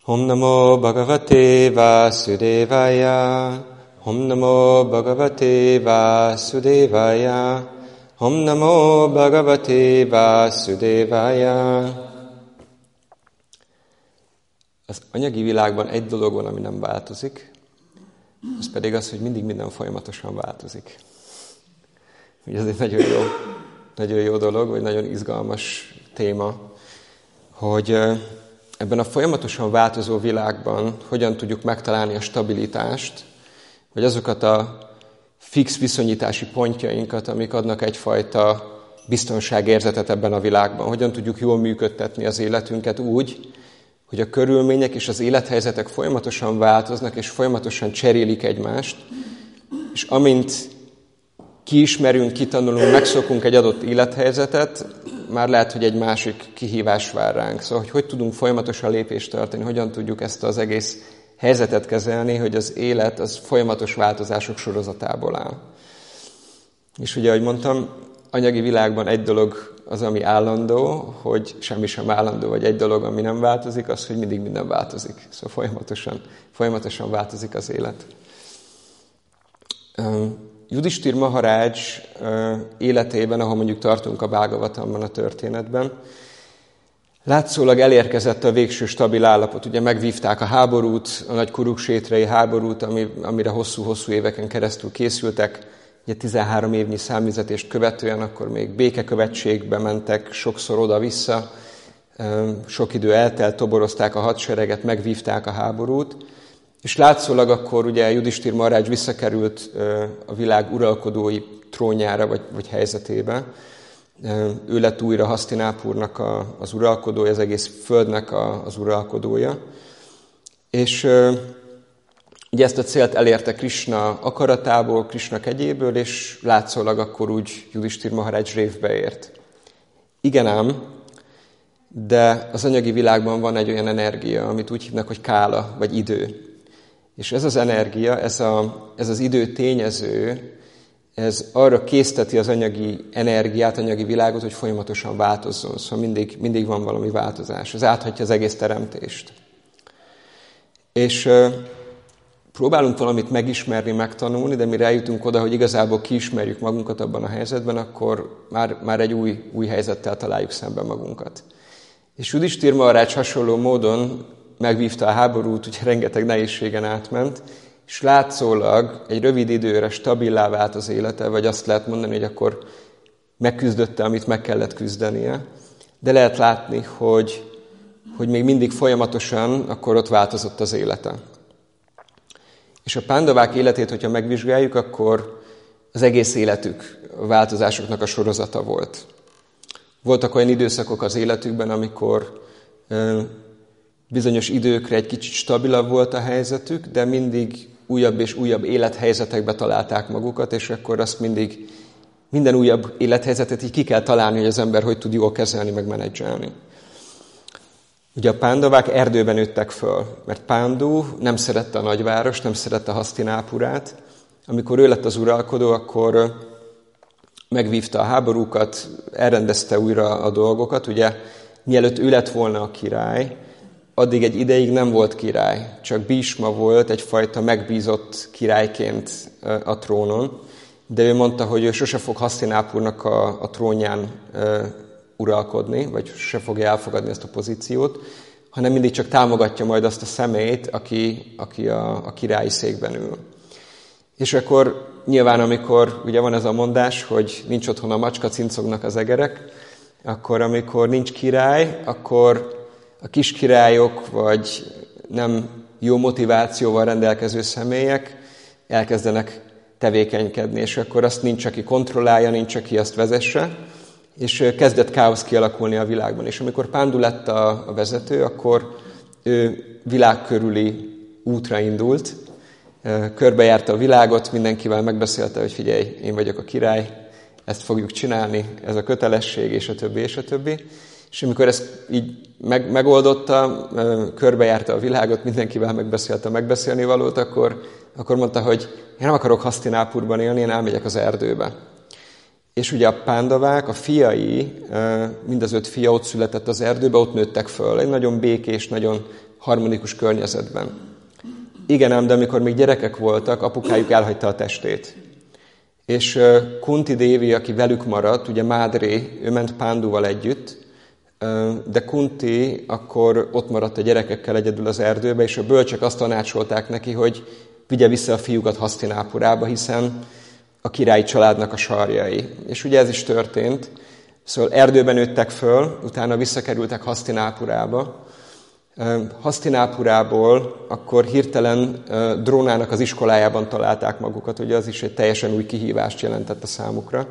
Om Namo Bhagavate Vasudevaya. Om Namo Bhagavate Vasudevaya. Om Namo Bhagavate Vasudevaya. Az anyagi világban egy dolog van, ami nem változik, az pedig az, hogy mindig minden folyamatosan változik. Ugye ez egy nagyon jó dolog, vagy nagyon izgalmas téma, hogy ebben a folyamatosan változó világban hogyan tudjuk megtalálni a stabilitást, vagy azokat a fix viszonyítási pontjainkat, amik adnak egyfajta biztonságérzetet ebben a világban. Hogyan tudjuk jól működtetni az életünket úgy, hogy a körülmények és az élethelyzetek folyamatosan változnak, és folyamatosan cserélik egymást, és amint kiismerünk, kitanulunk, megszokunk egy adott élethelyzetet, már lehet, hogy egy másik kihívás vár ránk. Szóval, hogy tudunk folyamatosan lépést tartani, hogyan tudjuk ezt az egész helyzetet kezelni, hogy az élet az folyamatos változások sorozatából áll. És ugye, ahogy mondtam, anyagi világban egy dolog az, ami állandó, hogy semmi sem állandó, vagy egy dolog, ami nem változik, az, hogy mindig minden változik. Szóval folyamatosan változik az élet. Judisthira Maharaj életében, ahol mondjuk tartunk a Bhagavatamban, a történetben, látszólag elérkezett a végső stabil állapot. Ugye megvívták a háborút, a nagy Kuruksétrai háborút, amire hosszú-hosszú éveken keresztül készültek. Ugye 13 évnyi számüzetést követően, akkor még békekövetségbe mentek, sokszor oda-vissza, sok idő eltelt, toborozták a hadsereget, megvívták a háborút, és látszólag akkor ugye Judisthira Maharaj visszakerült a világ uralkodói trónjára, vagy helyzetébe. Ő lett újra Hasztinápurnak az uralkodója, az egész földnek az uralkodója. És ugye ezt a célt elérte Krishna akaratából, Krishna kegyéből, és látszólag akkor úgy Judisthira Maharaj révbe ért. Igen ám, de az anyagi világban van egy olyan energia, amit úgy hívnak, hogy kála, vagy idő. És ez az energia, ez az idő tényező, ez arra készteti az anyagi energiát, anyagi világot, hogy folyamatosan változzon. Szóval mindig van valami változás. Ez áthatja az egész teremtést. És próbálunk valamit megismerni, megtanulni, de mire eljutunk oda, hogy igazából kiismerjük magunkat abban a helyzetben, akkor már egy új helyzettel találjuk szemben magunkat. És Judisthira Maharaj hasonló módon megvívta a háborút, ugye rengeteg nehézségen átment, és látszólag egy rövid időre stabilá vált az élete, vagy azt lehet mondani, hogy akkor megküzdötte, amit meg kellett küzdenie, de lehet látni, hogy még mindig folyamatosan akkor ott változott az élete. És a pándavák életét, hogyha megvizsgáljuk, akkor az egész életük a változásoknak a sorozata volt. Voltak olyan időszakok az életükben, amikor bizonyos időkre egy kicsit stabilabb volt a helyzetük, de mindig újabb és újabb élethelyzetekbe találták magukat, és akkor azt minden újabb élethelyzetet így ki kell találni, hogy az ember hogy tud jól kezelni, meg menedzselni. Ugye a pándavák erdőben nőttek föl, mert Pándu nem szerette a nagyvárost, nem szerette Hasztinápurát. Amikor ő lett az uralkodó, akkor megvívta a háborúkat, elrendezte újra a dolgokat. Ugye mielőtt ő lett volna a király, addig egy ideig nem volt király, csak Bhishma volt egyfajta megbízott királyként a trónon, de ő mondta, hogy ő sose fog Hasztinápurnak a trónján uralkodni, vagy sose fogja elfogadni ezt a pozíciót, hanem mindig csak támogatja majd azt a személyt, aki a királyi székben ül. És akkor nyilván, amikor ugye van ez a mondás, hogy nincs otthon a macska, cincognak az egerek, akkor amikor nincs király, akkor a kiskirályok, vagy nem jó motivációval rendelkező személyek elkezdenek tevékenykedni, és akkor azt nincs, aki kontrollálja, nincs, aki azt vezesse, és kezdett káosz kialakulni a világban. És amikor Pándu lett a vezető, akkor ő világkörüli útra indult, körbejárta a világot, mindenkivel megbeszélte, hogy figyelj, én vagyok a király, ezt fogjuk csinálni, ez a kötelesség, és a többi, és a többi. És amikor ezt így megoldotta, körbejárta a világot, mindenkivel megbeszélte a megbeszélni valót, akkor mondta, hogy én nem akarok Hasztinápurban élni, én elmegyek az erdőbe. És ugye a Pándavák, a fiai, mind az 5 fia ott született az erdőbe, ott nőttek föl, egy nagyon békés, nagyon harmonikus környezetben. Igen ám, de amikor még gyerekek voltak, apukájuk elhagyta a testét. És Kunti Dévi, aki velük maradt, ugye Mádré, ő ment Pánduval együtt, de Kunti akkor ott maradt a gyerekekkel egyedül az erdőbe, és a bölcsek azt tanácsolták neki, hogy vigye vissza a fiúkat Hasztinápurába, hiszen a királyi családnak a sarjai. És ugye ez is történt. Szóval erdőben nőttek föl, utána visszakerültek Hasztinápurába. Hasztinápurából akkor hirtelen Drónának az iskolájában találták magukat, ugye az is egy teljesen új kihívást jelentett a számukra.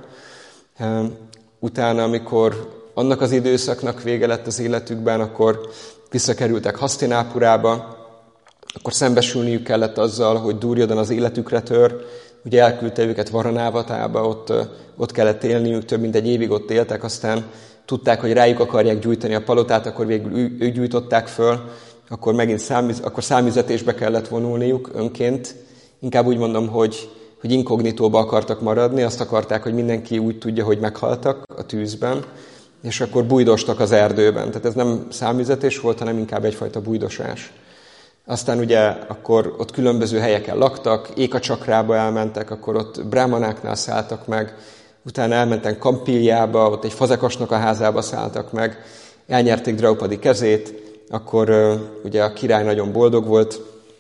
Utána, amikor annak az időszaknak vége lett az életükben, akkor visszakerültek Hasztinápurába, akkor szembesülniük kellett azzal, hogy Duryodhana az életükre tör, ugye elküldte őket Varanávatába, ott kellett élniük, több mint egy évig ott éltek, aztán tudták, hogy rájuk akarják gyújtani a palotát, akkor végül ők gyújtották föl, akkor megint számüzetésbe kellett vonulniuk önként. Inkább úgy mondom, hogy inkognitóba akartak maradni, azt akarták, hogy mindenki úgy tudja, hogy meghaltak a tűzben, és akkor bujdostak az erdőben. Tehát ez nem számüzetés volt, hanem inkább egyfajta bujdosás. Aztán ugye akkor ott különböző helyeken laktak, Éka Csakrába elmentek, akkor ott brámanáknál szálltak meg, utána elmentek Kampiljába, ott egy fazekasnak a házába szálltak meg, elnyerték Draupadi kezét, akkor ugye a király nagyon boldog volt,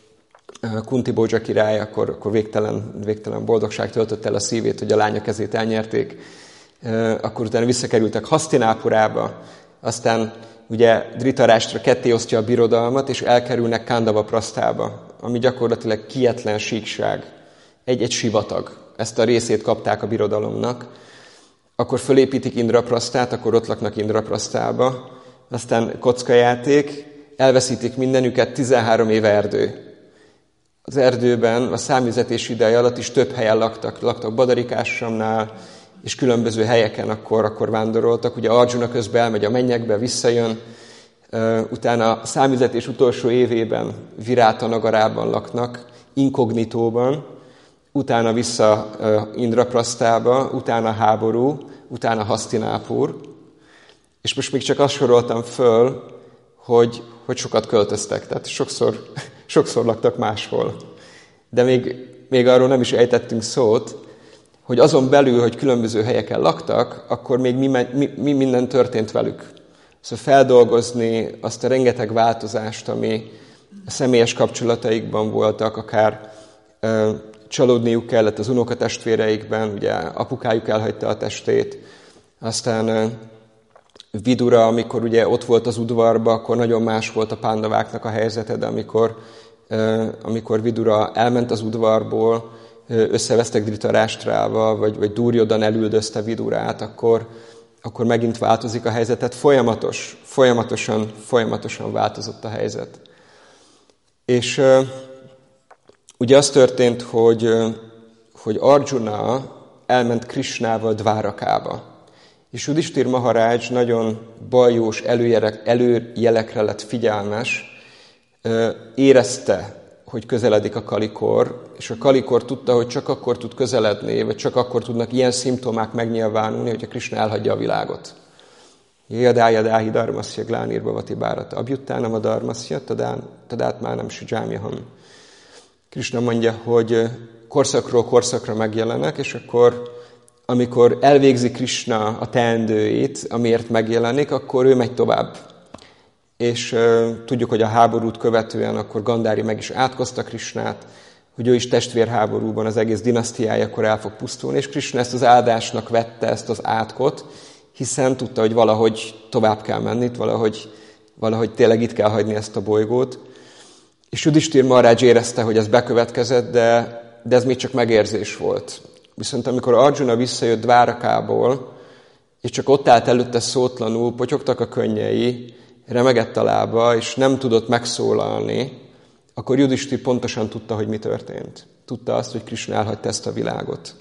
Kunti Bódzsa király, akkor végtelen boldogság töltött el a szívét, hogy a lánya kezét elnyerték, akkor utána visszakerültek Hasztinápurába, aztán ugye Dhritarashtra ketté osztja a birodalmat, és elkerülnek Kandava-prasztába, ami gyakorlatilag kietlen síkság, egy sivatag. Ezt a részét kapták a birodalomnak. Akkor fölépítik Indraprasztát, akkor ott laknak Indraprasztába. Aztán kockajáték, elveszítik mindenüket, 13 éve erdő. Az erdőben a számüzetés ideje alatt is több helyen laktak Badarikásramnál, és különböző helyeken akkor vándoroltak. Ugye Arjuna közben elmegy a mennyekbe, visszajön, utána a számüzetés utolsó évében Viráta Nagarában laknak, inkognitóban, utána vissza Indraprasztába, utána háború, utána Hasztinápur, és most még csak azt soroltam föl, hogy sokat költöztek, tehát sokszor laktak máshol. De még arról nem is ejtettünk szót, hogy azon belül, hogy különböző helyeken laktak, akkor még mi minden történt velük. Szóval feldolgozni azt a rengeteg változást, ami a személyes kapcsolataikban voltak, akár csalódniuk kellett az unokatestvéreikben, ugye apukájuk elhagyta a testét, aztán Vidura, amikor ugye ott volt az udvarba, akkor nagyon más volt a Pándaváknak a helyzete, de amikor Vidura elment az udvarból, összevesztek Dhritarashtrával, vagy Duryodhana elüldözte Vidurát, akkor megint változik a helyzet. Tehát folyamatosan változott a helyzet. És ugye az történt, hogy Arjuna elment Krishnával Dvárakába. És Judhishthira Maharaj nagyon baljós előjelekre lett figyelmes, érezte, hogy közeledik a kalikor, és a kalikor tudta, hogy csak akkor tud közeledni, vagy csak akkor tudnak ilyen szimptomák megnyilvánulni, hogyha Krishna elhagyja a világot. Jadáhi dharmasya glánirvavati bharata abjuttánam a dharmasya tadátmánam sujamyaham. Krishna mondja, hogy korszakról korszakra megjelenek, és akkor, amikor elvégzi Krishna a teendőit, amiért megjelenik, akkor ő megy tovább. És tudjuk, hogy a háborút követően akkor Gandári meg is átkozta Krishnát, hogy ő is testvérháborúban az egész dinasztiájakor el fog pusztulni, és Krishna ezt az áldásnak vette, ezt az átkot, hiszen tudta, hogy valahogy tovább kell menni, valahogy tényleg itt kell hagyni ezt a bolygót. És Judhishthira Maharaj érezte, hogy ez bekövetkezett, de ez még csak megérzés volt. Viszont amikor Arjuna visszajött Dvárakából, és csak ott állt előtte szótlanul, potyogtak a könnyei, remegett a lába, és nem tudott megszólalni, akkor Judhishthira pontosan tudta, hogy mi történt. Tudta azt, hogy Krishna elhagyta ezt a világot.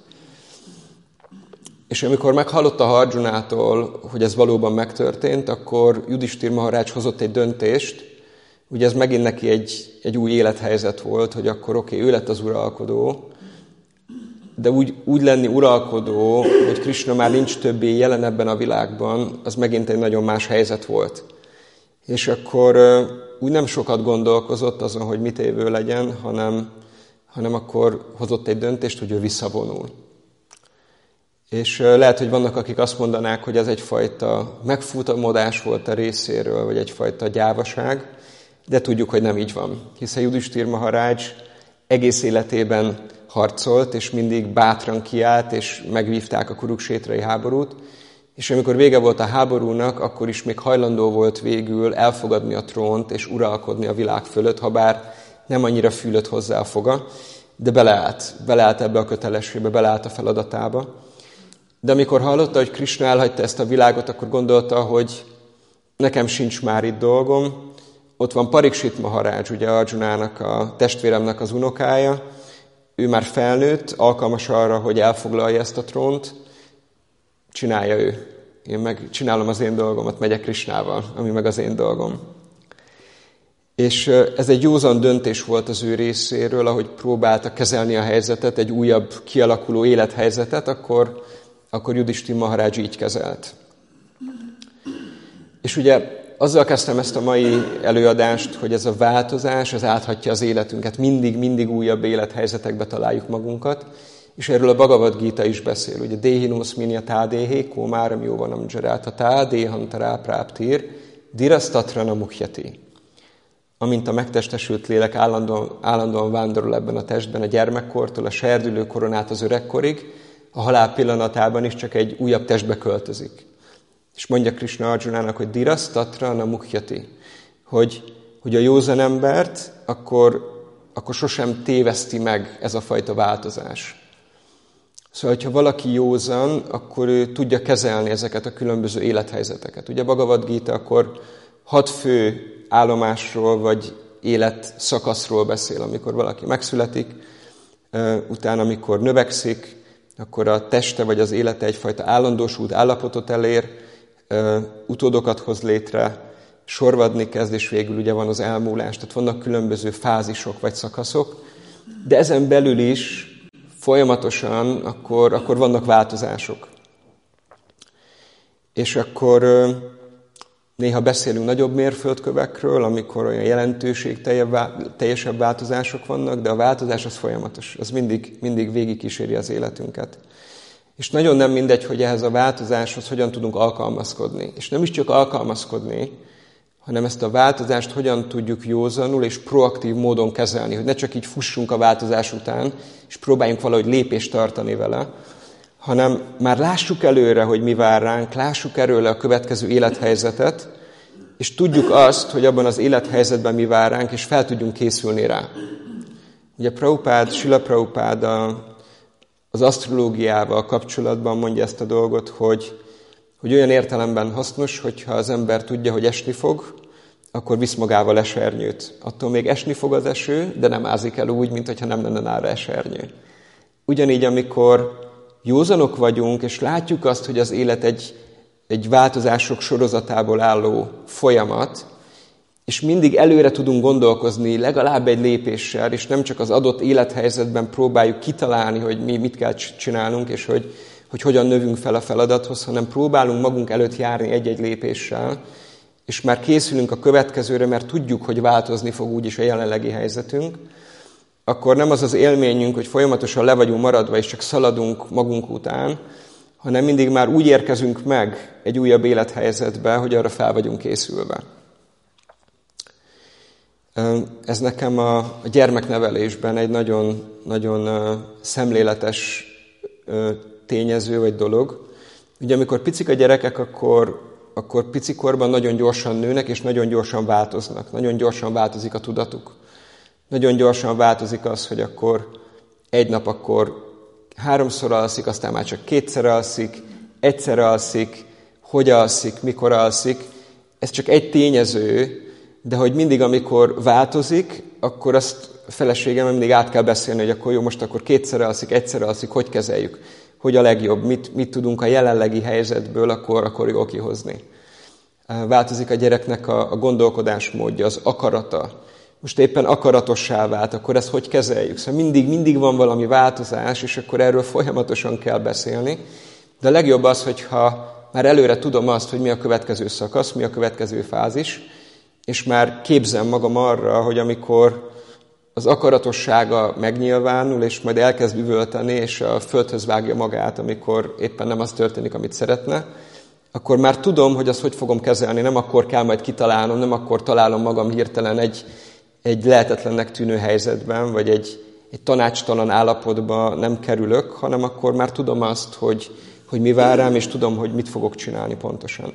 És amikor meghallotta Arjunától, hogy ez valóban megtörtént, akkor Judhishthira Maharaj hozott egy döntést. Ugye ez megint neki egy új élethelyzet volt, hogy akkor ő lett az uralkodó, de úgy lenni uralkodó, hogy Krisna már nincs többé jelen ebben a világban, az megint egy nagyon más helyzet volt. És akkor úgy nem sokat gondolkozott azon, hogy mit évő legyen, hanem akkor hozott egy döntést, hogy ő visszavonul. És lehet, hogy vannak, akik azt mondanák, hogy ez egyfajta megfutamodás volt a részéről, vagy egyfajta gyávaság, de tudjuk, hogy nem így van. Hiszen Judhishthira Maharaj egész életében harcolt, és mindig bátran kiállt, és megvívták a Kuruksétrai háborút, és amikor vége volt a háborúnak, akkor is még hajlandó volt végül elfogadni a trónt, és uralkodni a világ fölött, ha bár nem annyira fűlött hozzá a foga, de beleállt ebbe a kötelességbe, beleállt a feladatába. De amikor hallotta, hogy Krisna elhagyta ezt a világot, akkor gondolta, hogy nekem sincs már itt dolgom. Ott van Pariksit Maharaj, ugye Arjunának, a testvéremnek az unokája. Ő már felnőtt, alkalmas arra, hogy elfoglalja ezt a trónt. Csinálja ő. Én meg csinálom az én dolgomat, megyek Krisnával, ami meg az én dolgom. És ez egy józan döntés volt az ő részéről, ahogy próbálta kezelni a helyzetet, egy újabb kialakuló élethelyzetet, akkor Judhishthira Maharaj így kezelt. És ugye azzal kezdtem ezt a mai előadást, hogy ez a változás, ez áthatja az életünket. Mindig újabb élethelyzetekbe találjuk magunkat, és erről a Bhagavad Gita is beszél. Ugye Dehinosminya tádéhé, kómáram jóvanam dzsarátatá, déhantará práptír, dirasztatrana mukhyati. Amint a megtestesült lélek állandóan vándorol ebben a testben a gyermekkortól, a serdülő koron át az öregkorig, a halál pillanatában is csak egy újabb testbe költözik. És mondja Krisna Arjunának, hogy dirasztatrana mukhyati, hogy a józan embert akkor sosem téveszti meg ez a fajta változás. Szóval, ha valaki józan, akkor ő tudja kezelni ezeket a különböző élethelyzeteket. Ugye Bhagavad Gita akkor 6 fő állomásról vagy életszakaszról beszél, amikor valaki megszületik, utána amikor növekszik, akkor a teste vagy az élete egyfajta állandósult állapotot elér, utódokat hoz létre, sorvadni kezd, és végül ugye van az elmúlás. Tehát vannak különböző fázisok vagy szakaszok, de ezen belül is folyamatosan akkor vannak változások. És akkor néha beszélünk nagyobb mérföldkövekről, amikor olyan jelentőségteljesebb változások vannak, de a változás az folyamatos. Az mindig végigkíséri az életünket. És nagyon nem mindegy, hogy ehhez a változáshoz hogyan tudunk alkalmazkodni. És nem is csak alkalmazkodni, hanem ezt a változást hogyan tudjuk józanul és proaktív módon kezelni, hogy ne csak így fussunk a változás után, és próbáljunk valahogy lépést tartani vele, hanem már lássuk előre, hogy mi vár ránk, lássuk előre a következő élethelyzetet, és tudjuk azt, hogy abban az élethelyzetben mi vár ránk, és fel tudjunk készülni rá. Ugye Srila Prabhupád az asztrológiával kapcsolatban mondja ezt a dolgot, hogy olyan értelemben hasznos, hogyha az ember tudja, hogy esni fog, akkor visz magával esernyőt. Attól még esni fog az eső, de nem ázik el úgy, mintha nem lenne nála esernyő. Ugyanígy, amikor józanok vagyunk, és látjuk azt, hogy az élet egy változások sorozatából álló folyamat, és mindig előre tudunk gondolkozni legalább egy lépéssel, és nem csak az adott élethelyzetben próbáljuk kitalálni, hogy mi mit kell csinálnunk, és hogy hogyan növünk fel a feladathoz, hanem próbálunk magunk előtt járni egy-egy lépéssel, és már készülünk a következőre, mert tudjuk, hogy változni fog úgyis a jelenlegi helyzetünk, akkor nem az az élményünk, hogy folyamatosan le vagyunk maradva, és csak szaladunk magunk után, hanem mindig már úgy érkezünk meg egy újabb élethelyzetbe, hogy arra fel vagyunk készülve. Ez nekem a gyermeknevelésben egy nagyon, nagyon szemléletes tényező vagy dolog. Ugye amikor picik a gyerekek, akkor picikorban nagyon gyorsan nőnek, és nagyon gyorsan változnak. Nagyon gyorsan változik a tudatuk. Nagyon gyorsan változik az, hogy akkor egy nap akkor 3-szor alszik, aztán már csak 2-szer alszik, 1-szer alszik, hogy alszik, mikor alszik. Ez csak egy tényező, de hogy mindig, amikor változik, akkor azt a feleségem mindig át kell beszélni, hogy akkor jó, most akkor 2-szer alszik, 1-szer alszik, hogy kezeljük, hogy a legjobb, mit tudunk a jelenlegi helyzetből akkor jól kihozni. Változik a gyereknek a gondolkodásmódja, az akarata. most éppen akaratossá vált, akkor ezt hogy kezeljük? Szóval mindig van valami változás, és akkor erről folyamatosan kell beszélni. De a legjobb az, hogyha már előre tudom azt, hogy mi a következő szakasz, mi a következő fázis, és már képzem magam arra, hogy amikor az akaratossága megnyilvánul, és majd elkezd üvölteni, és a földhöz vágja magát, amikor éppen nem az történik, amit szeretne, akkor már tudom, hogy azt hogy fogom kezelni, nem akkor kell majd kitalálnom, nem akkor találom magam hirtelen egy lehetetlennek tűnő helyzetben, vagy egy tanácstalan állapotba nem kerülök, hanem akkor már tudom azt, hogy mi vár rám, és tudom, hogy mit fogok csinálni pontosan.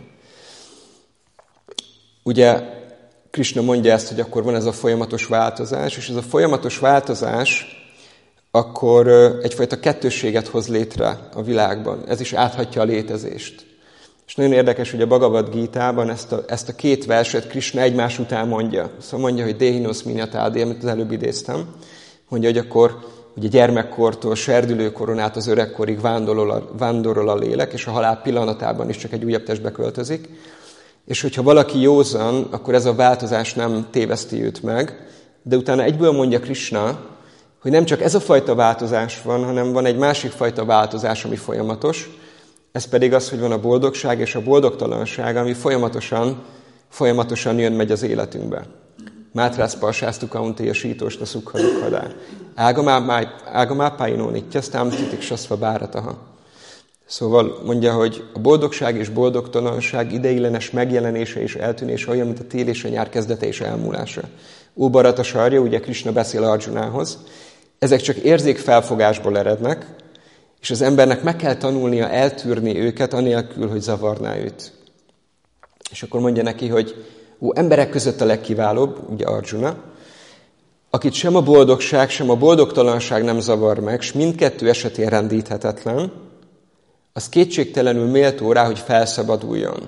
Ugye Krisna mondja ezt, hogy akkor van ez a folyamatos változás, és ez a folyamatos változás akkor egyfajta kettősséget hoz létre a világban. Ez is áthatja a létezést. És nagyon érdekes, hogy a Bhagavad Gítában ezt a két verset Krisna egymás után mondja. Szóval mondja, hogy Dehinos minyatádi, amit az előbb idéztem. Mondja, hogy akkor ugye gyermekkortól serdülőkoron át az öregkorig vándorol a lélek, és a halál pillanatában is csak egy újabb testbe költözik. És hogyha valaki józan, akkor ez a változás nem téveszti őt meg. De utána egyből mondja Krisna, hogy nem csak ez a fajta változás van, hanem van egy másik fajta változás, ami folyamatos. Ez pedig az, hogy van a boldogság és a boldogtalanság, ami folyamatosan jön-megy az életünkbe. Mátrász parsásztu kauntéja sítósna szukhadukadá. Ágamápáinó nityasztám titik saszva bárataha. Szóval mondja, hogy a boldogság és boldogtalanság ideiglenes megjelenése és eltűnése olyan, mint a tél és a nyár kezdete és elmúlása. Óbarata sarja, ugye Krisna beszél Arjunához, ezek csak érzékfelfogásból erednek, és az embernek meg kell tanulnia eltűrni őket, anélkül, hogy zavarná őt. És akkor mondja neki, hogy emberek között a legkiválóbb, ugye Arjuna, akit sem a boldogság, sem a boldogtalanság nem zavar meg, s mindkettő esetén rendíthetetlen, az kétségtelenül méltó rá, hogy felszabaduljon.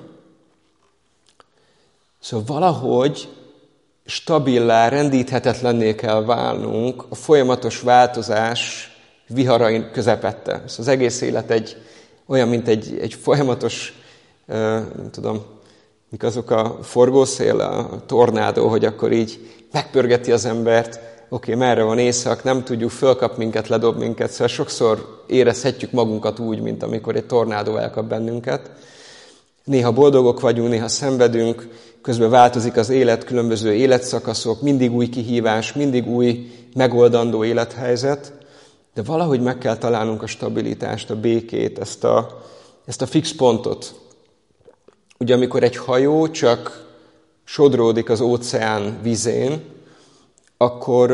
Szóval valahogy stabilá, rendíthetetlenné kell válnunk a folyamatos változás viharain közepette. Szóval az egész élet olyan, mint egy folyamatos, nem tudom, mik azok a forgószél, a tornádó, hogy akkor így megpörgeti az embert, oké, merre van éjszak, nem tudjuk, fölkap minket, ledob minket, szóval sokszor érezhetjük magunkat úgy, mint amikor egy tornádó elkap bennünket. Néha boldogok vagyunk, néha szenvedünk, közben változik az élet, különböző életszakaszok, mindig új kihívás, mindig új megoldandó élethelyzet, de valahogy meg kell találnunk a stabilitást, a békét, ezt a fix pontot. Ugye amikor egy hajó csak sodródik az óceán vízén, akkor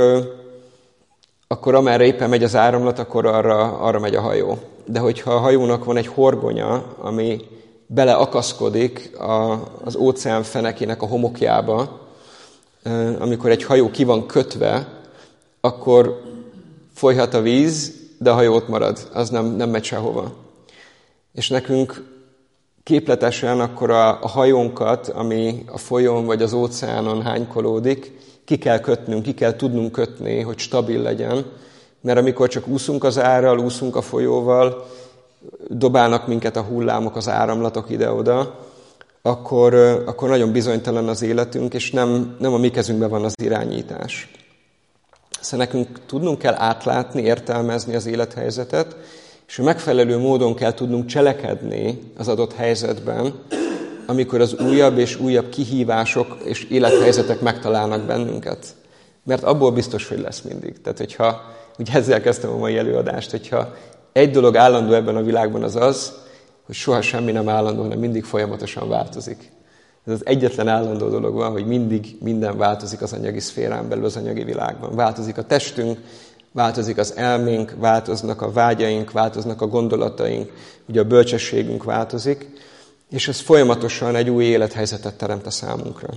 amerre éppen megy az áramlat, akkor arra megy a hajó. De hogyha a hajónak van egy horgonya, ami beleakaszkodik az óceán fenekének a homokjába, amikor egy hajó ki van kötve, akkor folyhat a víz, de a hajó ott marad, az nem megy sehova. És nekünk képletesen akkor a hajónkat, ami a folyón vagy az óceánon hánykolódik, ki kell kötnünk, ki kell tudnunk kötni, hogy stabil legyen, mert amikor csak úszunk az árral, úszunk a folyóval, dobálnak minket a hullámok, az áramlatok ide-oda, akkor nagyon bizonytalan az életünk, és nem a mi kezünkben van az irányítás. Szóval nekünk tudnunk kell átlátni, értelmezni az élethelyzetet, és a megfelelő módon kell tudnunk cselekedni az adott helyzetben, amikor az újabb és újabb kihívások és élethelyzetek megtalálnak bennünket. Mert abból biztos, hogy lesz mindig. Tehát, ugye ezzel kezdtem a mai előadást, hogyha egy dolog állandó ebben a világban az, hogy soha semmi nem állandó, hanem mindig folyamatosan változik. Ez az egyetlen állandó dolog van, hogy mindig minden változik az anyagi szférán belül, az anyagi világban. Változik a testünk, változik az elménk, változnak a vágyaink, változnak a gondolataink, ugye a bölcsességünk változik, és ez folyamatosan egy új élethelyzetet teremt a számunkra.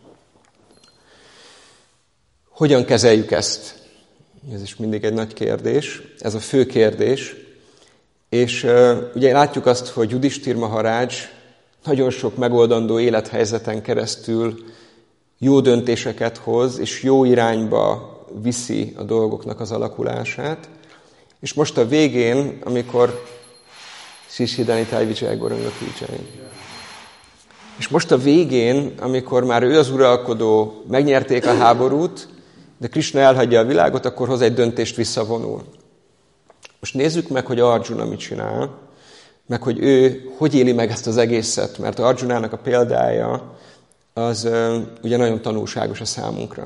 Hogyan kezeljük ezt? Ez is mindig egy nagy kérdés, ez a fő kérdés. És ugye látjuk azt, hogy Judhishthira Maharaj nagyon sok megoldandó élethelyzeten keresztül jó döntéseket hoz, és jó irányba viszi a dolgoknak az alakulását. És most a végén, amikor és most a végén, amikor már ő az uralkodó, megnyerték a háborút, de Krisna elhagyja a világot, akkor hoz egy döntést, visszavonul. Most nézzük meg, hogy Arjuna mit csinál, meg hogy ő hogy éli meg ezt az egészet, mert Arjunának a példája az ugye nagyon tanulságos a számunkra.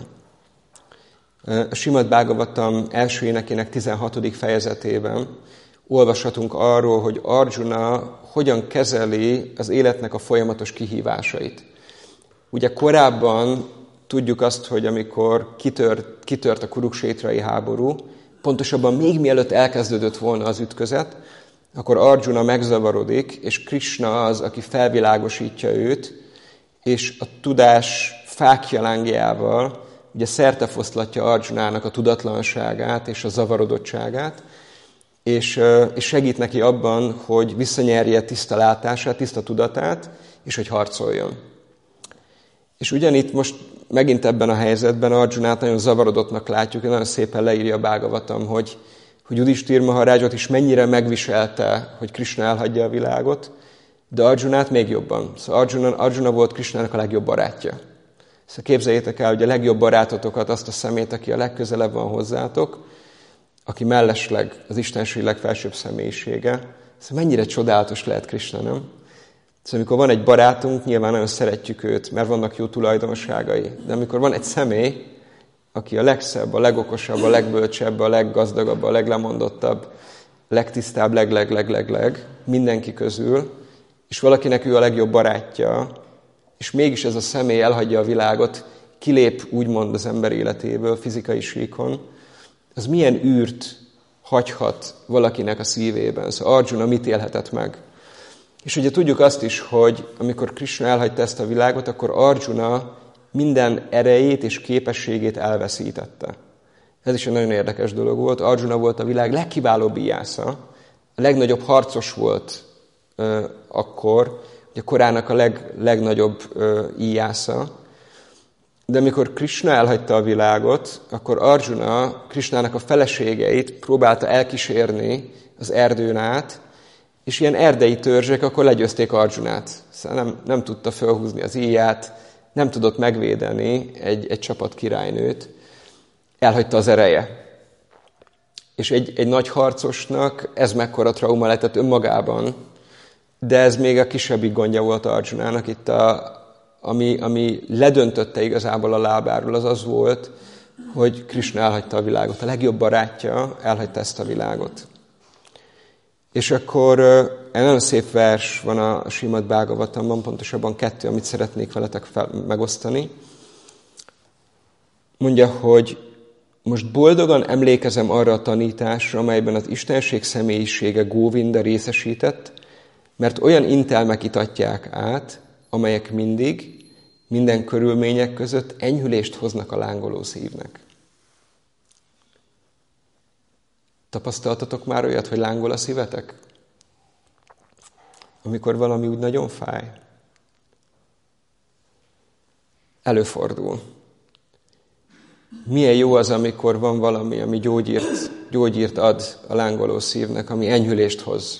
A Srimad Bhagavatam első énekének 16. fejezetében olvashatunk arról, hogy Arjuna hogyan kezeli az életnek a folyamatos kihívásait. Ugye korábban tudjuk azt, hogy amikor kitört a Kuruksétrai háború, pontosabban még mielőtt elkezdődött volna az ütközet, akkor Arjuna megzavarodik, és Krishna az, aki felvilágosítja őt, és a tudás fákja lángjával ugye szertefoszlatja Arjunának a tudatlanságát és a zavarodottságát, és segít neki abban, hogy visszanyerje tiszta látását, tiszta tudatát, és hogy harcoljon. És ugyanitt most megint ebben a helyzetben Arjunát nagyon zavarodottnak látjuk, nagyon szépen leírja a Bhagavatam, hogy Yudhishthira Maharajot is mennyire megviselte, hogy Krishna elhagyja a világot, de Arjunát még jobban. Szóval Arjuna volt Krishnának a legjobb barátja. Szóval képzeljétek el, hogy a legjobb barátotokat, azt a szemét, aki a legközelebb van hozzátok, aki mellesleg az Istenség legfelsőbb személyisége. Szóval mennyire csodálatos lehet Krishna, nem? Szóval amikor van egy barátunk, nyilván nagyon szeretjük őt, mert vannak jó tulajdonságai. De amikor van egy személy, aki a legszebb, a legokosabb, a legbölcsebb, a leggazdagabb, a leglemondottabb, a legtisztább, leg, mindenki közül, és valakinek ő a legjobb barátja, és mégis ez a személy elhagyja a világot, kilép úgymond az ember életéből, fizikai síkon, az milyen űrt hagyhat valakinek a szívében. Szóval Arjuna mit élhetett meg? És ugye tudjuk azt is, hogy amikor Krishna elhagyta ezt a világot, akkor Arjuna minden erejét és képességét elveszítette. Ez is egy nagyon érdekes dolog volt. Arjuna volt a világ legkiválóbb íjásza, a legnagyobb harcos volt akkor, ugye korának a legnagyobb íjásza. De amikor Krishna elhagyta a világot, akkor Arjuna Krishnának a feleségeit próbálta elkísérni az erdőn át, és ilyen erdei törzsek akkor legyőzték Arjunát. Szóval nem tudta felhúzni az íját, nem tudott megvédeni egy csapat királynőt, elhagyta az ereje. És egy nagy harcosnak ez mekkora trauma lehetett önmagában, de ez még a kisebbik gondja volt Arjunának. Itt ami ledöntötte igazából a lábáról, az volt, hogy Krishna elhagyta a világot. A legjobb barátja elhagyta ezt a világot. És akkor egy nagyon szép vers van a Srimad Bhagavatamban, pontosabban 2, amit szeretnék veletek megosztani. Mondja, hogy most boldogan emlékezem arra a tanításra, amelyben az Istenség személyisége Góvinda részesített, mert olyan intelmek itatják át, amelyek mindig, minden körülmények között enyhülést hoznak a lángoló szívnek. Tapasztaltatok már olyat, hogy lángol a szívetek? Amikor valami úgy nagyon fáj? Előfordul. Milyen jó az, amikor van valami, ami gyógyírt ad a lángoló szívnek, ami enyhülést hoz.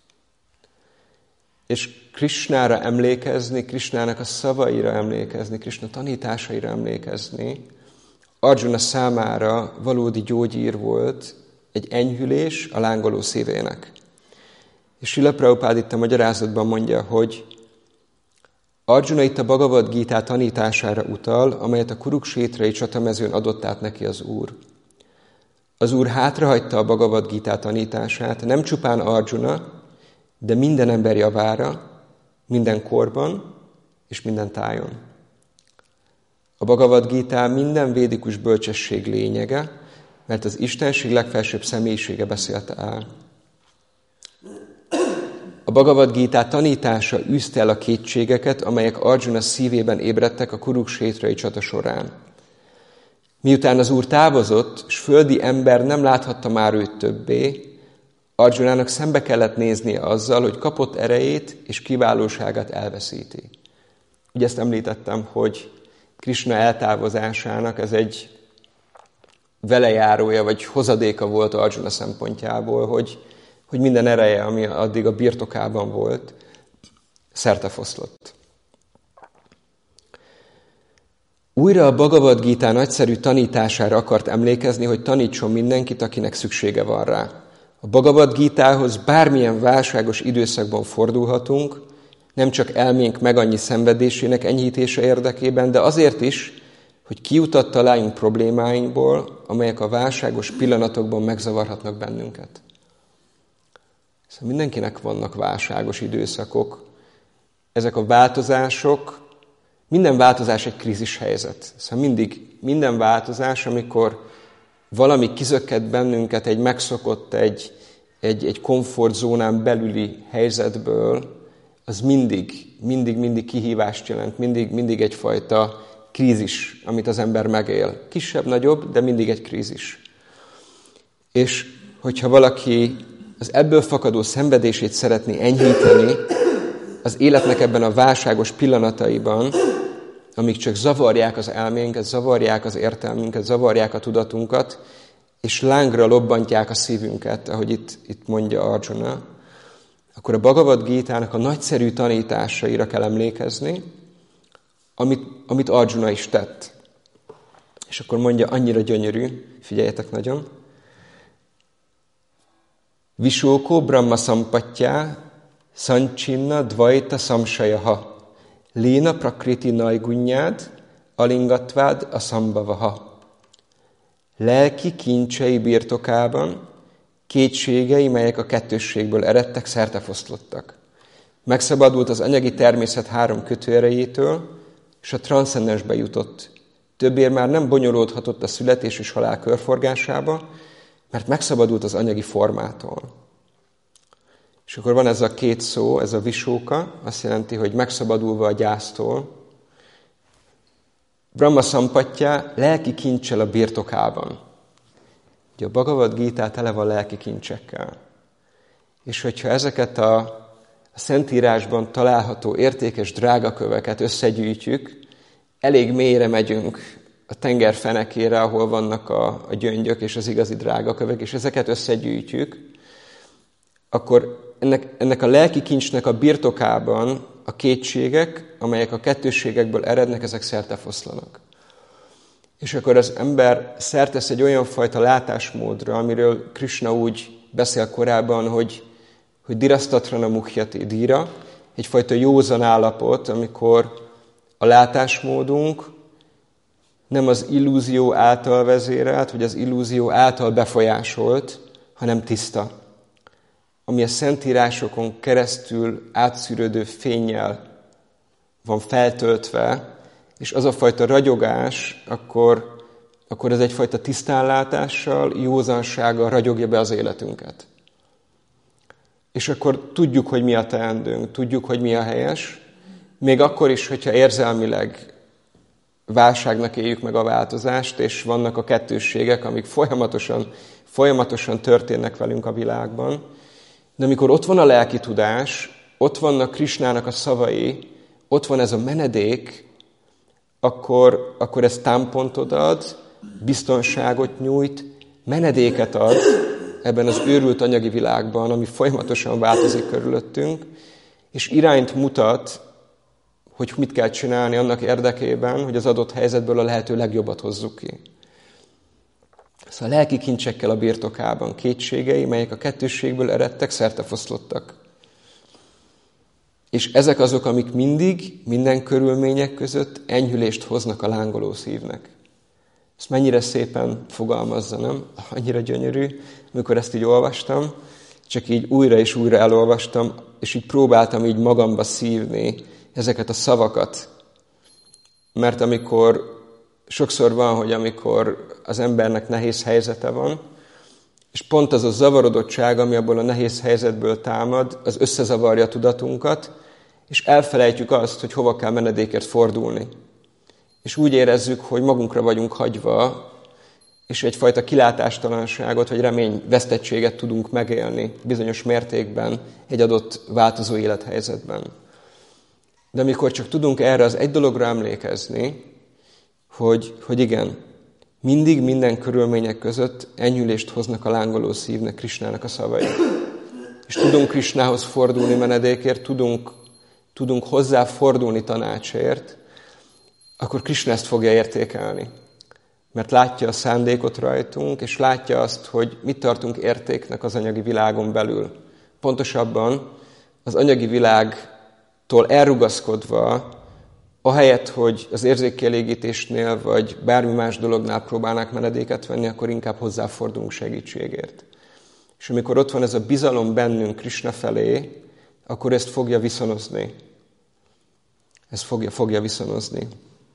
És Krishnára emlékezni, Krishnának a szavaira emlékezni, Krishna tanításaira emlékezni, Arjuna számára valódi gyógyír volt, egy enyhülés a lángoló szívének. És Srila Prabhupád itt a magyarázatban mondja, hogy Arjuna itt a Bhagavad Gita tanítására utal, amelyet a Kuruksétrai csatamezőn adott át neki az Úr. Az Úr hátrahagyta a Bhagavad Gita tanítását, nem csupán Arjuna, de minden ember javára, minden korban és minden tájon. A Bhagavad Gita minden védikus bölcsesség lényege, mert az Istenség legfelsőbb személyisége beszélte el. A Bhagavad Gita tanítása űzte el a kétségeket, amelyek Arjuna szívében ébredtek a Kuruksétrai csata során. Miután az Úr távozott, s földi ember nem láthatta már őt többé, Arjunának szembe kellett néznie azzal, hogy kapott erejét és kiválóságát elveszíti. Ugye ezt említettem, hogy Krishna eltávozásának ez egy velejárója, vagy hozadéka volt Arjuna szempontjából, hogy minden ereje, ami addig a birtokában volt, szertefoszlott. Újra a Bhagavad Gita nagyszerű tanítására akart emlékezni, hogy tanítson mindenkit, akinek szüksége van rá. A Bhagavad Gitához bármilyen válságos időszakban fordulhatunk, nem csak elménk meg annyi szenvedésének enyhítése érdekében, de azért is, hogy kiutat találjunk problémáinkból, amelyek a válságos pillanatokban megzavarhatnak bennünket. Szóval mindenkinek vannak válságos időszakok. Ezek a változások, minden változás egy krízis helyzet. Szóval minden változás, amikor valami kizökked bennünket egy megszokott, egy komfortzónán belüli helyzetből, az mindig kihívást jelent, mindig egyfajta krízis, amit az ember megél. Kisebb, nagyobb, de mindig egy krízis. És hogyha valaki az ebből fakadó szenvedését szeretné enyhíteni az életnek ebben a válságos pillanataiban, amik csak zavarják az elménket, zavarják az értelmünket, zavarják a tudatunkat, és lángra lobbantják a szívünket, ahogy itt mondja Arjuna, akkor a Bhagavad Gitának a nagyszerű tanításaira kell emlékezni, amit Arjuna is tett. És akkor mondja, annyira gyönyörű, figyeljetek nagyon. Visókó brahma sampattyá sancsinna dvaita samsayaha léna prakriti najgunnyád alingatvád a szambavaha. Lelki kincsei birtokában kétségei, melyek a kettősségből eredtek, szertefoszlottak. Megszabadult az anyagi természet 3 kötőerejétől, és a transzcendensbe jutott. Többé már nem bonyolódhatott a születés és halál körforgásába, mert megszabadult az anyagi formától. És akkor van ez a 2 szó, ez a visóka, azt jelenti, hogy megszabadulva a gyásztól. Brahma sampattyá, lelki kincsel a birtokában. Ugye a Bhagavad Gita tele van lelki kincsekkel. És hogyha ezeket a Szentírásban található értékes drágaköveket összegyűjtjük, elég mélyre megyünk a tenger fenekére, ahol vannak a gyöngyök és az igazi drágakövek, és ezeket összegyűjtjük, akkor ennek a lelki kincsnek a birtokában a kétségek, amelyek a kettősségekből erednek, ezek szertefoszlanak. És akkor az ember szertesz egy olyan fajta látásmódra, amiről Krishna úgy beszél korábban, hogy dirasztatrana mukhyati díra, egyfajta józan állapot, amikor a látásmódunk nem az illúzió által vezérelt, vagy az illúzió által befolyásolt, hanem tiszta. Ami a szentírásokon keresztül átszűrődő fénnyel van feltöltve, és az a fajta ragyogás, akkor ez egyfajta tisztánlátással, józansággal ragyogja be az életünket. És akkor tudjuk, hogy mi a teendőnk, tudjuk, hogy mi a helyes, még akkor is, hogyha érzelmileg válságnak éljük meg a változást, és vannak a kettősségek, amik folyamatosan történnek velünk a világban. De amikor ott van a lelki tudás, ott vannak Krisnának a szavai, ott van ez a menedék, akkor ez támpontot ad, biztonságot nyújt, menedéket ad ebben az őrült anyagi világban, ami folyamatosan változik körülöttünk, és irányt mutat, hogy mit kell csinálni annak érdekében, hogy az adott helyzetből a lehető legjobbat hozzuk ki. Szóval a lelki kincsekkel a birtokában kétségei, melyek a kettősségből eredtek, szertefoszlottak. És ezek azok, amik minden körülmények között enyhülést hoznak a lángoló szívnek. Ezt mennyire szépen fogalmazza, nem? Annyira gyönyörű, amikor ezt így olvastam, csak így újra és újra elolvastam, és így próbáltam így magamba szívni ezeket a szavakat. Mert sokszor van, hogy amikor az embernek nehéz helyzete van, és pont az a zavarodottság, ami abból a nehéz helyzetből támad, az összezavarja a tudatunkat, és elfelejtjük azt, hogy hova kell menedékért fordulni. És úgy érezzük, hogy magunkra vagyunk hagyva, és egyfajta kilátástalanságot, vagy reményvesztettséget tudunk megélni bizonyos mértékben egy adott változó élethelyzetben. De amikor csak tudunk erre az egy dologra emlékezni, hogy igen, mindig minden körülmények között enyhülést hoznak a lángoló szívnek Krisnának a szavai. És tudunk Krisnához fordulni menedékért, tudunk hozzá fordulni tanácsért, akkor Krisna ezt fogja értékelni. Mert látja a szándékot rajtunk, és látja azt, hogy mit tartunk értéknek az anyagi világon belül. Pontosabban az anyagi világtól elrugaszkodva, ahelyett, hogy az érzékkielégítésnél vagy bármi más dolognál próbálnák menedéket venni, akkor inkább hozzáfordulunk segítségért. És amikor ott van ez a bizalom bennünk Krisna felé, akkor ezt fogja viszonozni. Ez fogja viszonozni.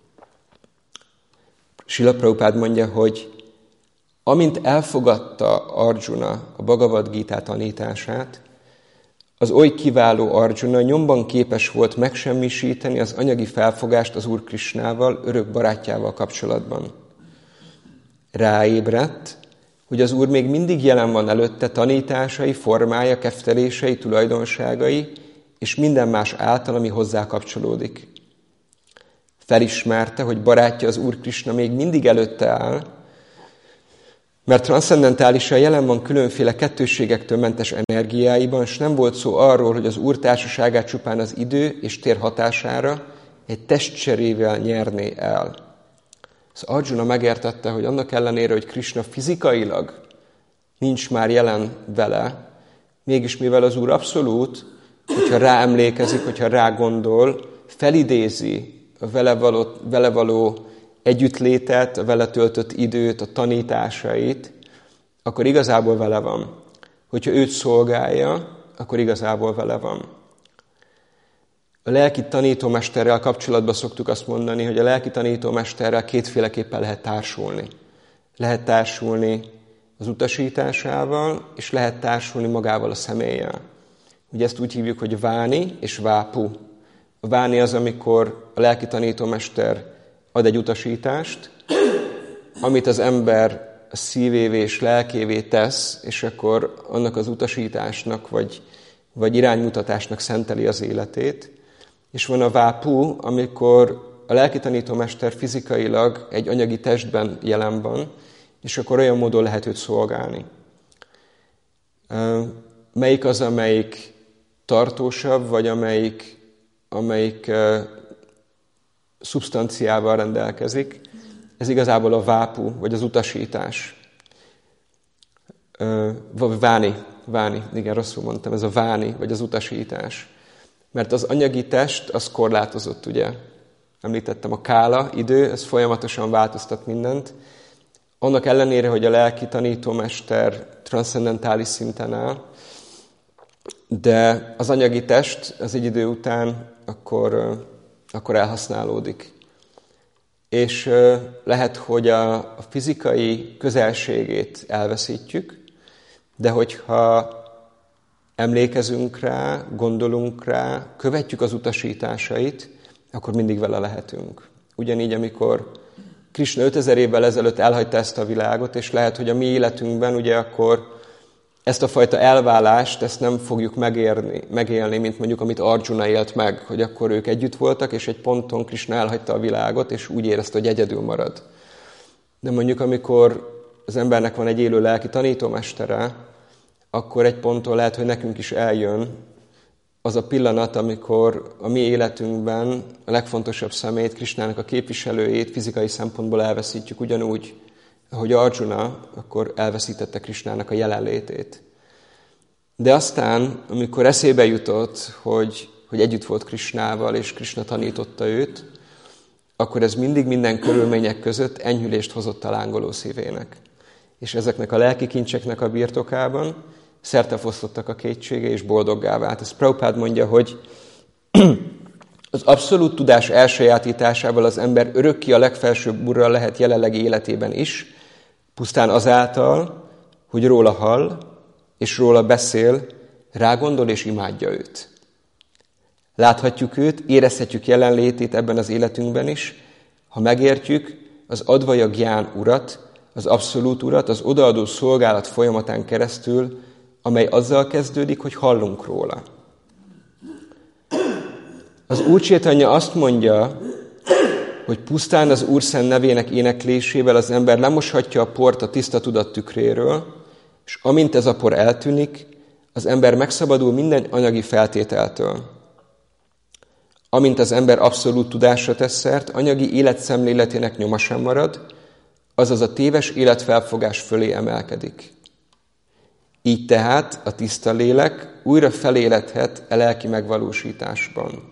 Srila Prabhupád mondja, hogy amint elfogadta Arjuna a Bhagavad Gita tanítását, az oly kiváló Arjuna nyomban képes volt megsemmisíteni az anyagi felfogást az Úr Krisnával, örök barátjával kapcsolatban. Ráébredt, hogy az Úr még mindig jelen van előtte tanításai, formája, keftelései, tulajdonságai, és minden más által, ami hozzá kapcsolódik. Felismerte, hogy barátja az Úr Krisna még mindig előtte áll, mert transzcendentálisan jelen van különféle kettősségektől mentes energiáiban, és nem volt szó arról, hogy az Úr társaságát csupán az idő és tér hatására egy testcserével nyerné el. Az Arjuna megértette, hogy annak ellenére, hogy Krisna fizikailag nincs már jelen vele, mégis mivel az Úr abszolút, hogyha ráemlékezik, hogyha rágondol, felidézi a vele való együttlétet, a vele töltött időt, a tanításait, akkor igazából vele van. Hogyha őt szolgálja, akkor igazából vele van. A lelki tanítómesterrel kapcsolatban szoktuk azt mondani, hogy a lelki tanítómesterrel kétféleképpen lehet társulni. Lehet társulni az utasításával, és lehet társulni magával a személlyel. Ugye ezt úgy hívjuk, hogy váni és vápu. A váni az, amikor a lelki tanítómester ad egy utasítást, amit az ember a szívévé és lelkévé tesz, és akkor annak az utasításnak vagy iránymutatásnak szenteli az életét. És van a vápu, amikor a lelki tanítómester fizikailag egy anyagi testben jelen van, és akkor olyan módon lehet őt szolgálni. Melyik az, amelyik tartósabb, vagy amelyik szubstanciával rendelkezik? Ez igazából a vápu, vagy az utasítás. Váni, igen, rosszul mondtam, ez a váni, vagy az utasítás. Mert az anyagi test, az korlátozott, ugye? Említettem a kála, idő, ez folyamatosan változtat mindent. Annak ellenére, hogy a lelki tanítómester transzcendentális szinten áll, de az anyagi test az egy idő után akkor elhasználódik. És lehet, hogy a fizikai közelségét elveszítjük, de hogyha emlékezünk rá, gondolunk rá, követjük az utasításait, akkor mindig vele lehetünk. Ugyanígy, amikor Krisna 5000 évvel ezelőtt elhagyta ezt a világot, és lehet, hogy a mi életünkben ugye akkor ezt a fajta elválást, ezt nem fogjuk megélni, mint mondjuk, amit Arjuna élt meg, hogy akkor ők együtt voltak, és egy ponton Krisna elhagyta a világot, és úgy érezte, hogy egyedül marad. De mondjuk, amikor az embernek van egy élő lelki tanítómestere, akkor egy ponton lehet, hogy nekünk is eljön az a pillanat, amikor a mi életünkben a legfontosabb személyt, Krisnának a képviselőjét fizikai szempontból elveszítjük, ugyanúgy, ahogy Arjuna, akkor elveszítette Krisnának a jelenlétét. De aztán, amikor eszébe jutott, hogy együtt volt Krisnával, és Krisna tanította őt, akkor ez mindig minden körülmények között enyhülést hozott a lángoló szívének. És ezeknek a lelki kincseknek a birtokában szertefosztottak a kétsége, és boldoggá vált. Ez Prabhupád mondja, hogy az abszolút tudás elsajátításával az ember örökké a legfelsőbb Urra lehet jelenlegi életében is, pusztán azáltal, hogy róla hall, és róla beszél, rágondol és imádja őt. Láthatjuk őt, érezhetjük jelenlétét ebben az életünkben is, ha megértjük az Advaja Gyán Urat, az abszolút Urat, az odaadó szolgálat folyamatán keresztül, amely azzal kezdődik, hogy hallunk róla. Az Úr Chaitanya azt mondja, hogy pusztán az Úr szent nevének éneklésével az ember lemoshatja a port a tiszta tudat tükréről, és amint ez a por eltűnik, az ember megszabadul minden anyagi feltételtől. Amint az ember abszolút tudásra tesz szert, anyagi életszemléletének nyoma sem marad, azaz a téves életfelfogás fölé emelkedik. Így tehát a tiszta lélek újra feléledhet a lelki megvalósításban.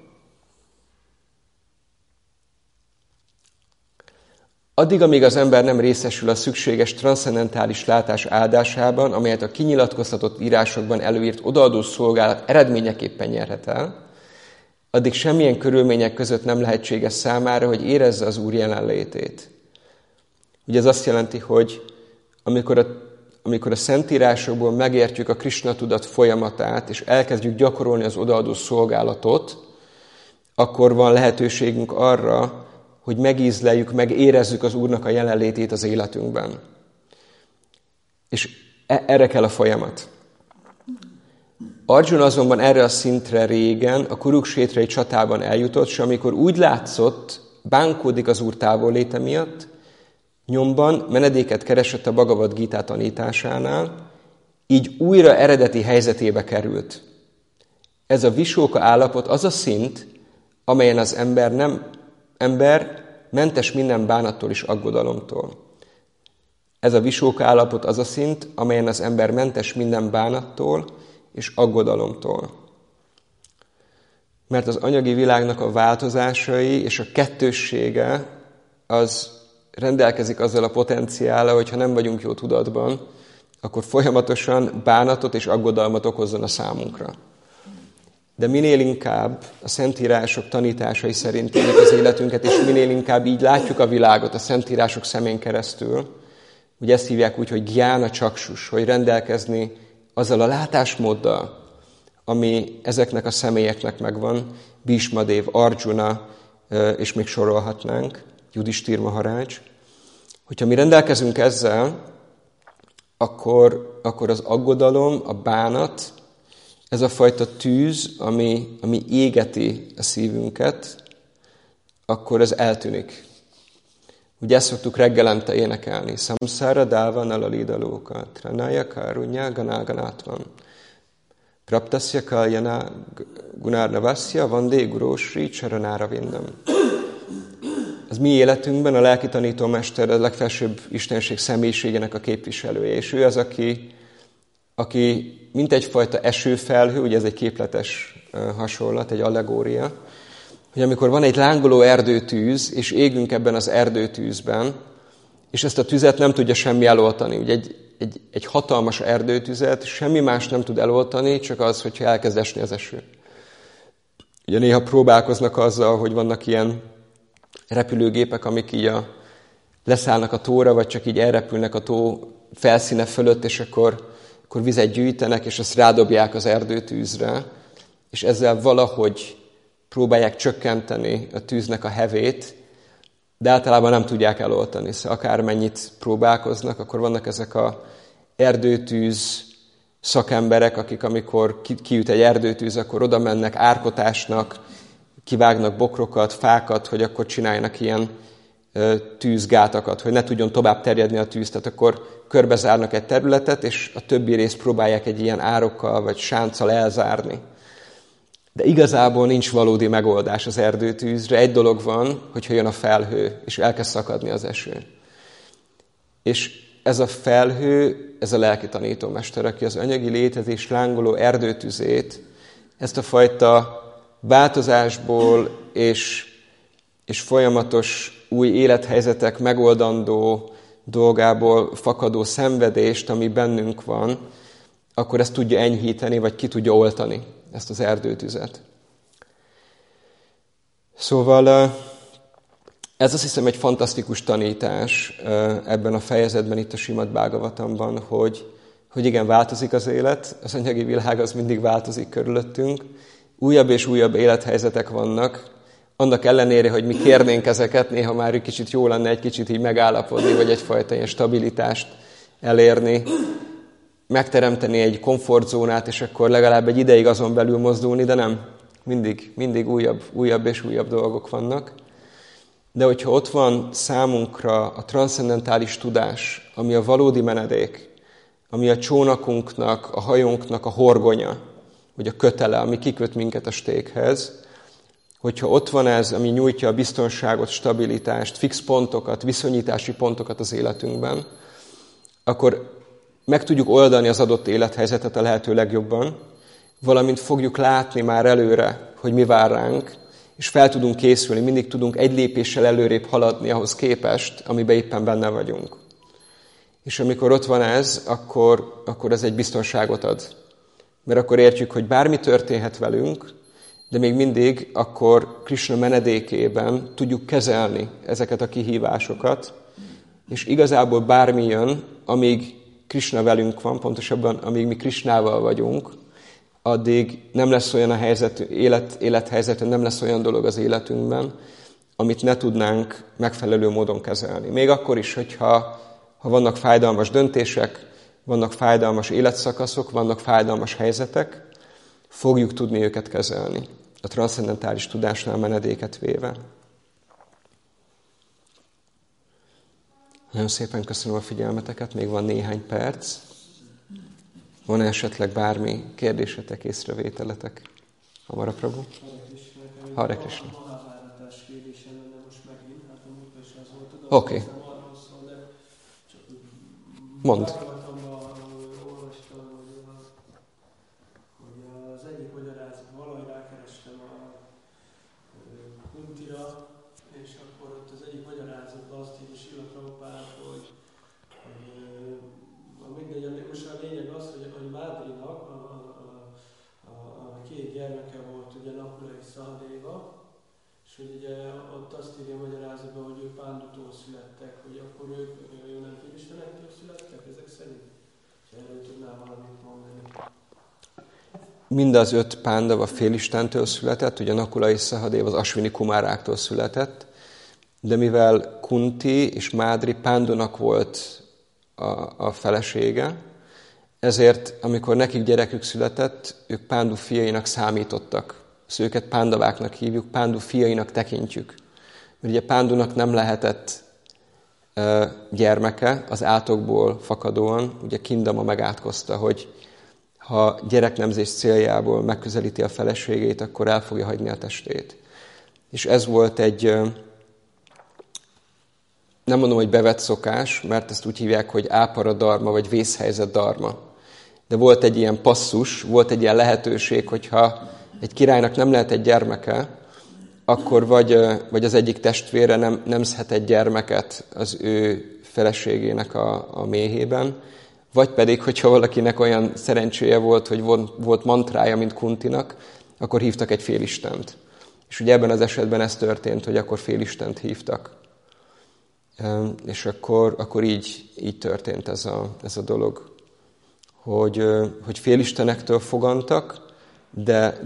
Addig, amíg az ember nem részesül a szükséges transzcendentális látás áldásában, amelyet a kinyilatkoztatott írásokban előírt odaadó szolgálat eredményeképpen nyerhet el, addig semmilyen körülmények között nem lehetséges számára, hogy érezze az Úr jelenlétét. Ugye ez azt jelenti, hogy amikor a Szentírásokból megértjük a Krisna tudat folyamatát, és elkezdjük gyakorolni az odaadó szolgálatot, akkor van lehetőségünk arra, hogy megízleljük, megérezzük az Úrnak a jelenlétét az életünkben. És erre kell a folyamat. Arjuna azonban erre a szintre régen, a Kuruksétrai csatában eljutott, és amikor úgy látszott, bánkódik az Úr távolléte miatt, nyomban menedéket keresett a Bhagavad Gita tanításánál, így újra eredeti helyzetébe került. Ez a visóka állapot az a szint, amelyen az ember mentes minden bánattól és aggodalomtól. Ez a visóka állapot az a szint, amelyen az ember mentes minden bánattól és aggodalomtól. Mert az anyagi világnak a változásai és a kettőssége az rendelkezik azzal a potenciállal, hogy ha nem vagyunk jó tudatban, akkor folyamatosan bánatot és aggodalmat okozzon a számunkra. De minél inkább a Szentírások tanításai szerint éljük az életünket, és minél inkább így látjuk a világot a Szentírások szemén keresztül, ugye ezt hívják úgy, hogy gyána csaksus, hogy rendelkezni azzal a látásmóddal, ami ezeknek a személyeknek megvan, Bhishma Dev, Arjuna, és még sorolhatnánk, Judhishthira Maharaj. Hogyha mi rendelkezünk ezzel, akkor az aggodalom, a bánat, ez a fajta tűz, ami égeti a szívünket, akkor ez eltűnik. Ugye ezt szoktuk reggelente énekelni. Samsara dáva nalalida lóka, tranaya karunya ganáganátvan. Praptasya kaljana gunárnavasya vandé gurósri csaranára vindam. Az mi életünkben a lelki tanítómester a legfelsőbb istenség személyiségének a képviselője. És ő az, aki mint egyfajta esőfelhő, ugye ez egy képletes hasonlat, egy allegória, hogy amikor van egy lángoló erdőtűz, és égünk ebben az erdőtűzben, és ezt a tüzet nem tudja semmi eloltani. Ugye egy hatalmas erdőtüzet semmi más nem tud eloltani, csak az, hogyha elkezd esni az eső. Ugye néha próbálkoznak azzal, hogy vannak ilyen repülőgépek, amik így leszállnak a tóra, vagy csak így elrepülnek a tó felszíne fölött, és akkor vizet gyűjtenek, és ezt rádobják az erdőtűzre, és ezzel valahogy próbálják csökkenteni a tűznek a hevét, de általában nem tudják eloltani. Szóval akármennyit próbálkoznak, akkor vannak ezek az erdőtűz szakemberek, akik amikor kiüt egy erdőtűz, akkor oda mennek, árkotásnak, kivágnak bokrokat, fákat, hogy akkor csináljanak ilyen tűzgátakat, hogy ne tudjon tovább terjedni a tűz. Tehát akkor körbezárnak egy területet, és a többi részt próbálják egy ilyen árokkal vagy sánccal elzárni. De igazából nincs valódi megoldás az erdőtűzre. Egy dolog van, hogyha jön a felhő, és elkezd szakadni az eső. És ez a felhő, ez a lelki tanítómester, aki az anyagi létezés lángoló erdőtüzét, ezt a fajta változásból és folyamatos új élethelyzetek megoldandó dolgából fakadó szenvedést, ami bennünk van, akkor ezt tudja enyhíteni, vagy ki tudja oltani ezt az erdőtüzet. Szóval ez azt hiszem egy fantasztikus tanítás ebben a fejezetben, itt a Srimad Bhagavatamban, hogy igen, változik az élet, az anyagi világ az mindig változik körülöttünk, újabb és újabb élethelyzetek vannak, annak ellenére, hogy mi kérnénk ezeket, néha már egy kicsit jó lenne egy kicsit így megállapodni, vagy egyfajta ilyen stabilitást elérni, megteremteni egy komfortzónát, és akkor legalább egy ideig azon belül mozdulni, de nem. Mindig újabb és újabb dolgok vannak. De hogyha ott van számunkra a transzcendentális tudás, ami a valódi menedék, ami a csónakunknak, a hajónknak a horgonya, vagy a kötele, ami kiköt minket a stékhez, hogyha ott van ez, ami nyújtja a biztonságot, stabilitást, fix pontokat, viszonyítási pontokat az életünkben, akkor meg tudjuk oldani az adott élethelyzetet a lehető legjobban, valamint fogjuk látni már előre, hogy mi vár ránk, és fel tudunk készülni, mindig tudunk egy lépéssel előrébb haladni ahhoz képest, amiben éppen benne vagyunk. És amikor ott van ez, akkor ez egy biztonságot ad. Mert akkor értjük, hogy bármi történhet velünk, de még mindig akkor Krisna menedékében tudjuk kezelni ezeket a kihívásokat, és igazából bármi jön, amíg Krisna velünk van, pontosabban amíg mi Krisnával vagyunk, addig nem lesz olyan a helyzet, élethelyzetben, nem lesz olyan dolog az életünkben, amit ne tudnánk megfelelő módon kezelni. Még akkor is, hogyha vannak fájdalmas döntések, vannak fájdalmas életszakaszok, vannak fájdalmas helyzetek, fogjuk tudni őket kezelni, a transzcendentális tudásnál menedéket véve. Nagyon szépen köszönöm a figyelmeteket, még van néhány perc. Van esetleg bármi kérdésetek, észrevételetek? Amara Prabhu? Hare Krishna. Oké. Mondd. hogy ugye ott azt írja a magyarázatban, hogy ők Pándutól születtek, hogy akkor ők nem félistenektől születtek ezek szerint? És erről tudnál valamit mondani. Mind az 5 Pándava félistentől született, ugye Nakula és Szahadéva az Asvini kumáráktól született, de mivel Kunti és Mádri Pándunak volt a felesége, ezért, amikor nekik gyerekük született, ők Pándu fiainak számítottak. Szóval őket Pándaváknak hívjuk, Pándu fiainak tekintjük. Mert ugye Pándunak nem lehetett gyermeke az átokból fakadóan, ugye Kindama megátkozta, hogy ha gyereknemzés céljából megközelíti a feleségét, akkor el fogja hagyni a testét. És ez volt egy, nem mondom, hogy bevett szokás, mert ezt úgy hívják, hogy ápara dharma, vagy vészhelyzet dharma. De volt egy ilyen passzus, volt egy ilyen lehetőség, hogyha egy királynak nem lehet egy gyermeke, akkor vagy az egyik testvére nem szedhet gyermeket az ő feleségének a méhében, vagy pedig, hogyha valakinek olyan szerencséje volt, hogy volt mantrája, mint Kuntinak, akkor hívtak egy félistent. És ugye ebben az esetben ez történt, hogy akkor félistent hívtak. És akkor így történt ez a dolog, hogy félistenektől fogantak, de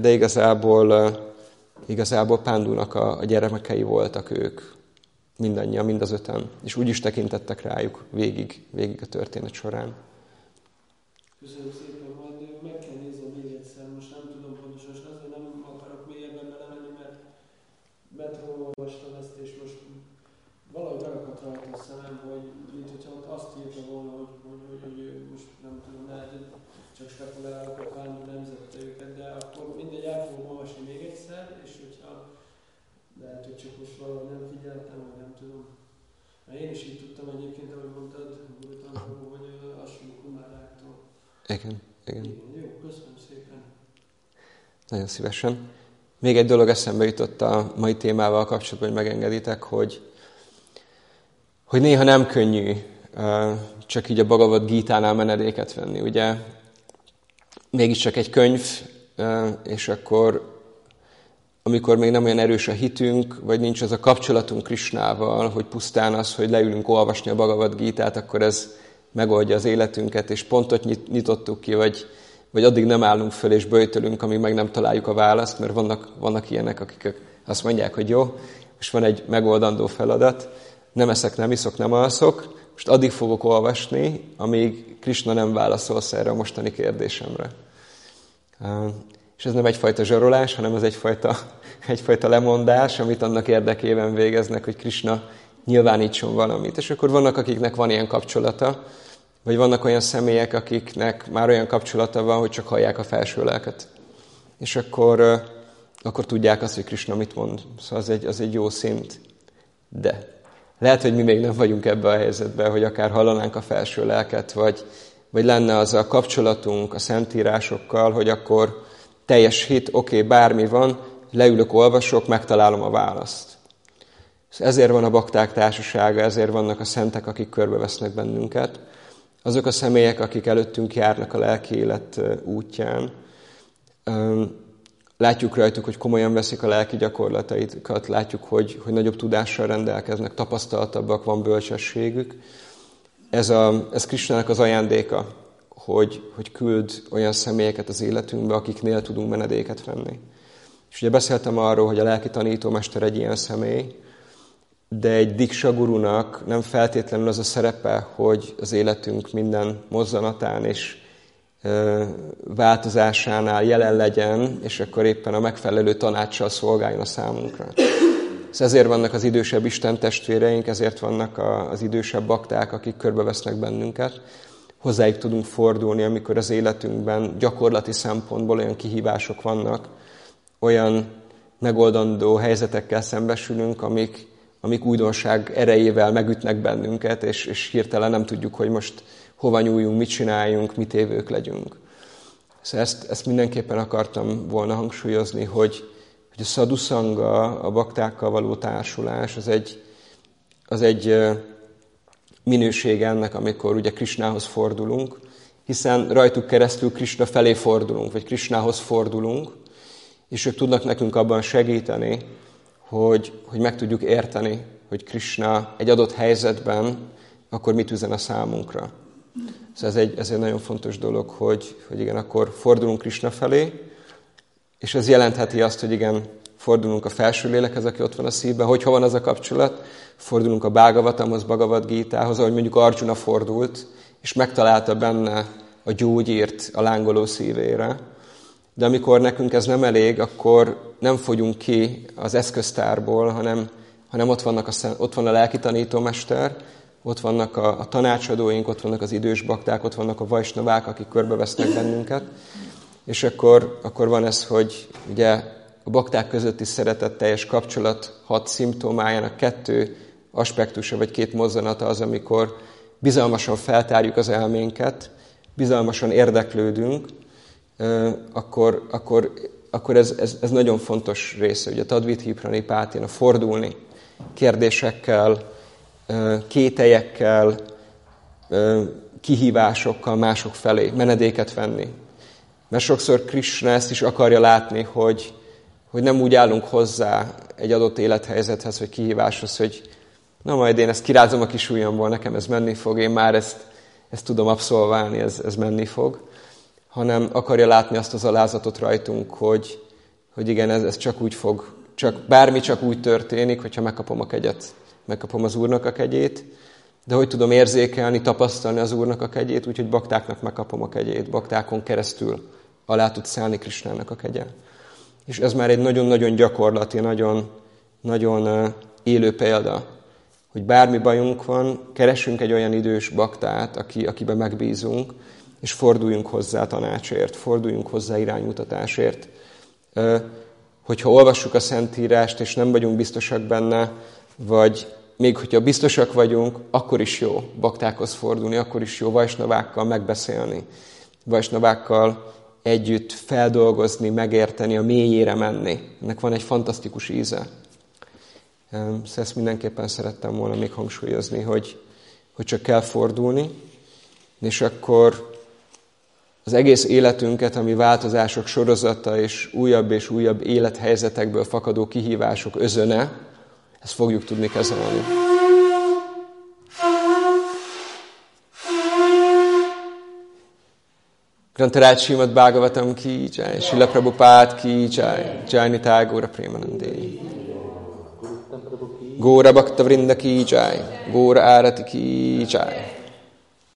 igazából Pándunak a gyermekei voltak ők, mindannyian, mind az 5-en, és úgy is tekintettek rájuk végig a történet során. Köszönöm szépen, majd meg kell nézni még egyszer, most nem tudom pontosan, és azért nem akarok mélyebben belemenni, mert olvastam ezt, és most valahogy megakadt rajta a szemem, hogy mint hogyha ott azt írta volna, hogy most nem tudom, lehet, hogy csak spekulálok, a Pándu nemzette őket, de akkor mindegy, el fogom olvasni még egyszer, és hogyha lehet, hogy csak most valahogy nem figyeltem, vagy nem tudom. Mert én is így tudtam egyébként, ahogy mondtad, hogy Asvini kumáráktól. Igen. Jó, köszönöm szépen. Nagyon szívesen. Még egy dolog eszembe jutott a mai témával kapcsolatban, hogy megengeditek, hogy néha nem könnyű csak így a Bhagavad Gítánál menedéket venni. Ugye mégiscsak egy könyv, és akkor amikor még nem olyan erős a hitünk, vagy nincs az a kapcsolatunk Krisnával, hogy pusztán az, hogy leülünk olvasni a Bhagavad Gítát, akkor ez megoldja az életünket, és pontot nyitottuk ki, vagy addig nem állunk föl és böjtölünk, amíg meg nem találjuk a választ, mert vannak ilyenek, akik azt mondják, hogy jó, most van egy megoldandó feladat, nem eszek, nem iszok, nem alszok, most addig fogok olvasni, amíg Krishna nem válaszolsz erre a mostani kérdésemre. És ez nem egyfajta zsarolás, hanem ez egyfajta lemondás, amit annak érdekében végeznek, hogy Krishna nyilvánítson valamit. És akkor vannak, akiknek van ilyen kapcsolata, vagy vannak olyan személyek, akiknek már olyan kapcsolata van, hogy csak hallják a felső lelket. És akkor akkor tudják azt, hogy Krisna mit mond. Szóval az egy jó szint. De lehet, hogy mi még nem vagyunk ebben a helyzetben, hogy akár hallanánk a felső lelket, vagy lenne az a kapcsolatunk a szentírásokkal, hogy akkor teljes hit, oké, bármi van, leülök, olvasok, megtalálom a választ. Ezért van a bakták társasága, ezért vannak a szentek, akik körbevesznek bennünket. Azok a személyek, akik előttünk járnak a lelki élet útján. Látjuk rajtuk, hogy komolyan veszik a lelki gyakorlataikat, látjuk, hogy nagyobb tudással rendelkeznek, tapasztaltabbak, van bölcsességük. Ez Krisnának az ajándéka, hogy küld olyan személyeket az életünkbe, akiknél tudunk menedéket venni. És ugye beszéltem arról, hogy a lelki tanítómester egy ilyen személy, de egy Diksa gurunak nem feltétlenül az a szerepe, hogy az életünk minden mozzanatán és változásánál jelen legyen, és akkor éppen a megfelelő tanácssal szolgáljon a számunkra. Ezért vannak az idősebb istentestvéreink, ezért vannak az idősebb bakták, akik körbevesznek bennünket. Hozzájuk tudunk fordulni, amikor az életünkben gyakorlati szempontból olyan kihívások vannak, olyan megoldandó helyzetekkel szembesülünk, amik újdonság erejével megütnek bennünket, és hirtelen nem tudjuk, hogy most hova nyúljunk, mit csináljunk, mit évők legyünk. Szóval ezt mindenképpen akartam volna hangsúlyozni, hogy a szadhuszanga, a baktákkal való társulás, az egy minőség ennek, amikor ugye Krisnához fordulunk, hiszen rajtuk keresztül Krisna felé fordulunk, vagy Krisnához fordulunk, és ők tudnak nekünk abban segíteni, hogy meg tudjuk érteni, hogy Krisna egy adott helyzetben akkor mit üzen a számunkra. Szóval ez egy nagyon fontos dolog, hogy igen, akkor fordulunk Krisna felé, és ez jelentheti azt, hogy igen, fordulunk a felső lélekhez, aki ott van a szívben. Hogyha van az a kapcsolat, fordulunk a Bhagavatamhoz, Bhagavad Gítához, ahogy mondjuk Arjuna fordult, és megtalálta benne a gyógyírt a lángoló szívére. De amikor nekünk ez nem elég, akkor nem fogyunk ki az eszköztárból, hanem ott van a lelki tanítómester, ott vannak a tanácsadóink, ott vannak az idős bakták, ott vannak a vajsnavák, akik körbevesznek bennünket. És akkor van ez, hogy ugye a bakták közötti szeretetteljes kapcsolat 6 szimptomájának 2 aspektusa, vagy 2 mozzanata az, amikor bizalmasan feltárjuk az elménket, bizalmasan érdeklődünk, akkor ez nagyon fontos része. Ugye a Tadviti Pranipátina, fordulni kérdésekkel, kételyekkel, kihívásokkal mások felé, menedéket venni. Mert sokszor Krisna ezt is akarja látni, hogy nem úgy állunk hozzá egy adott élethelyzethez, vagy kihíváshoz, hogy na majd én ezt kirázom a kis ujjamból, nekem ez menni fog, én már ezt tudom abszolválni, ez menni fog, hanem akarja látni azt az alázatot rajtunk, hogy igen, ez csak úgy fog, bármi csak úgy történik, hogyha megkapom a kegyet, megkapom az Úrnak a kegyét, de hogy tudom érzékelni, tapasztalni az Úrnak a kegyét, úgyhogy baktáknak megkapom a kegyét, baktákon keresztül alá tud szállni Krisnának a kegye. És ez már egy nagyon-nagyon gyakorlati, nagyon élő példa, hogy bármi bajunk van, keresünk egy olyan idős baktát, akiben megbízunk, és forduljunk hozzá tanácsért, forduljunk hozzá iránymutatásért. Hogyha olvassuk a Szentírást, és nem vagyunk biztosak benne, vagy még hogyha biztosak vagyunk, akkor is jó baktákhoz fordulni, akkor is jó vajsnavákkal megbeszélni, vajsnavákkal együtt feldolgozni, megérteni, a mélyére menni. Ennek van egy fantasztikus íze. Ezt mindenképpen szerettem volna még hangsúlyozni, hogy csak kell fordulni, és akkor az egész életünket, ami változások sorozata és újabb élethelyzetekből fakadó kihívások özöne, ezt fogjuk tudni kezelni. Grantaraj Srimad Bhagavatam ki jai, Srila Prabhupada ki jai, Jai Nitai Gaura Premanande. Gaura Bhakta Vrinda ki jai, Gaura Arati ki jai.